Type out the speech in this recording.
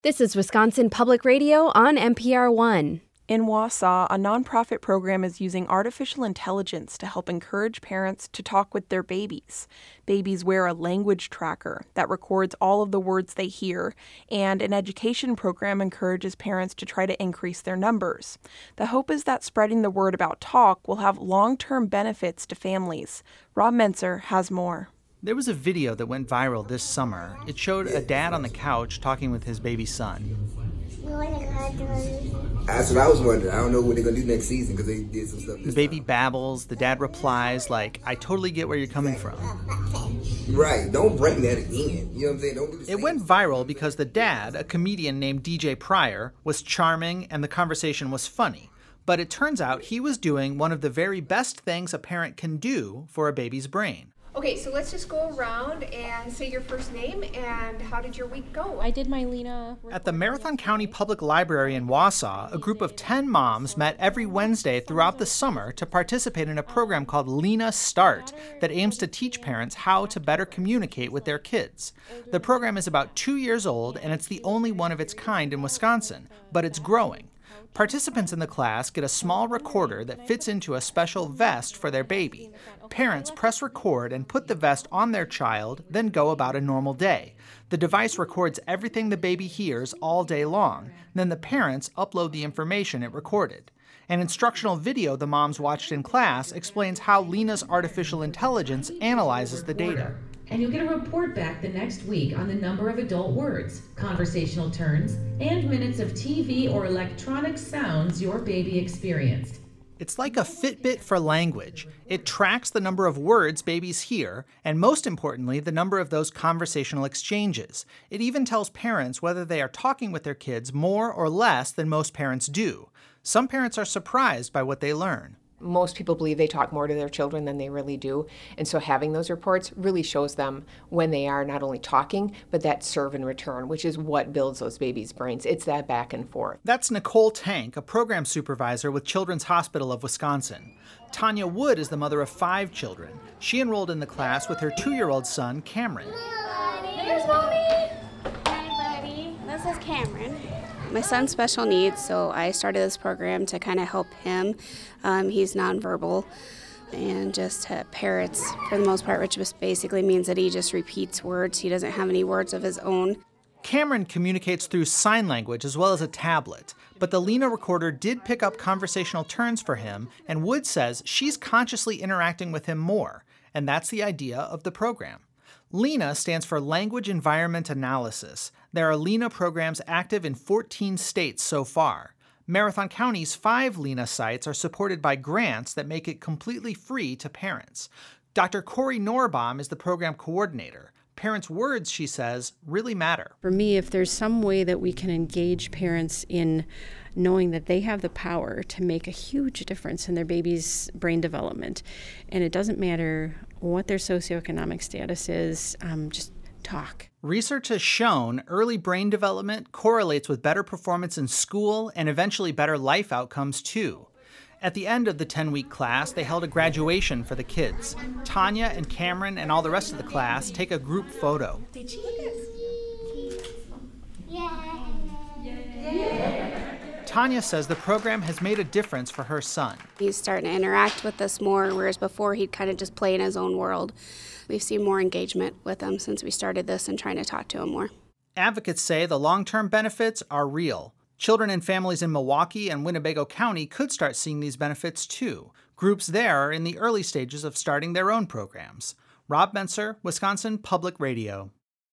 This is Wisconsin Public Radio on NPR One. In Wausau, a nonprofit program is using artificial intelligence to help encourage parents to talk with their babies. Babies wear a language tracker that records all of the words they hear, and an education program encourages parents to try to increase their numbers. The hope is that spreading the word about talk will have long-term benefits to families. Rob Menser has more. There was a video that went viral this summer. It showed a dad on the couch talking with his baby son. That's what I was wondering. I don't know what they're going to do next season because they did some stuff this The baby time. babbles. The dad replies like, I totally get where you're coming from. Right. Don't bring that again. You know what I'm saying? Don't do the same. It went viral because the dad, a comedian named DJ Pryor, was charming and the conversation was funny. But it turns out he was doing one of the very best things a parent can do for a baby's brain. Okay, so let's just go around and say your first name and how did your week go? I did my Lena. At the Marathon County Public Library in Wausau, a group of 10 moms met every Wednesday throughout the summer to participate in a program called Lena Start that aims to teach parents how to better communicate with their kids. The program is about 2 years old and it's the only one of its kind in Wisconsin, but it's growing. Participants in the class get a small recorder that fits into a special vest for their baby. Parents press record and put the vest on their child, then go about a normal day. The device records everything the baby hears all day long. Then the parents upload the information it recorded. An instructional video the moms watched in class explains how Lena's artificial intelligence analyzes the data. And you'll get a report back the next week on the number of adult words, conversational turns, and minutes of TV or electronic sounds your baby experienced. It's like a Fitbit for language. It tracks the number of words babies hear, and most importantly, the number of those conversational exchanges. It even tells parents whether they are talking with their kids more or less than most parents do. Some parents are surprised by what they learn. Most people believe they talk more to their children than they really do. And so having those reports really shows them when they are not only talking, but that serve and return, which is what builds those babies' brains. It's that back and forth. That's Nicole Tank, a program supervisor with Children's Hospital of Wisconsin. Tanya Wood is the mother of 5 children. She enrolled in the class with her 2-year-old son, Cameron. There's Mommy! Hi, buddy. This is Cameron. My son's special needs, so I started this program to kind of help him. He's nonverbal, and just parrots for the most part, which just basically means that he just repeats words. He doesn't have any words of his own. Cameron communicates through sign language as well as a tablet, but the Lena recorder did pick up conversational turns for him, and Wood says she's consciously interacting with him more, and that's the idea of the program. LENA stands for Language Environment Analysis. There are LENA programs active in 14 states so far. Marathon County's 5 LENA sites are supported by grants that make it completely free to parents. Dr. Corey Norbaum is the program coordinator. Parents' words, she says, really matter. For me, if there's some way that we can engage parents in knowing that they have the power to make a huge difference in their baby's brain development, and it doesn't matter what their socioeconomic status is, just talk. Research has shown early brain development correlates with better performance in school and eventually better life outcomes too. At the end of the 10-week class, they held a graduation for the kids. Tanya and Cameron and all the rest of the class take a group photo. Tanya says the program has made a difference for her son. He's starting to interact with us more, whereas before he'd kind of just play in his own world. We've seen more engagement with him since we started this and trying to talk to him more. Advocates say the long-term benefits are real. Children and families in Milwaukee and Winnebago County could start seeing these benefits too. Groups there are in the early stages of starting their own programs. Rob Menser, Wisconsin Public Radio.